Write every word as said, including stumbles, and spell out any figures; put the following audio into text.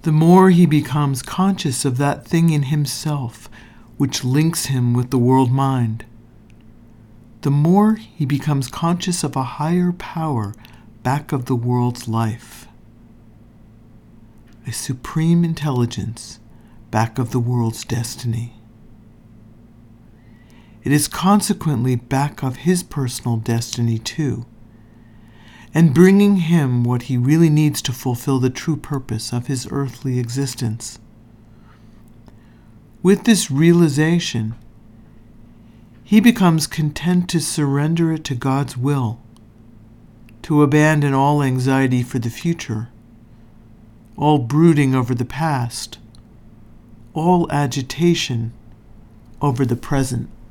the more he becomes conscious of that thing in himself which links him with the world mind, the more he becomes conscious of a higher power back of the world's life, a supreme intelligence back of the world's destiny. It is consequently back of his personal destiny too, and bringing him what he really needs to fulfill the true purpose of his earthly existence. With this realization, he becomes content to surrender it to God's will, to abandon all anxiety for the future, all brooding over the past, all agitation over the present.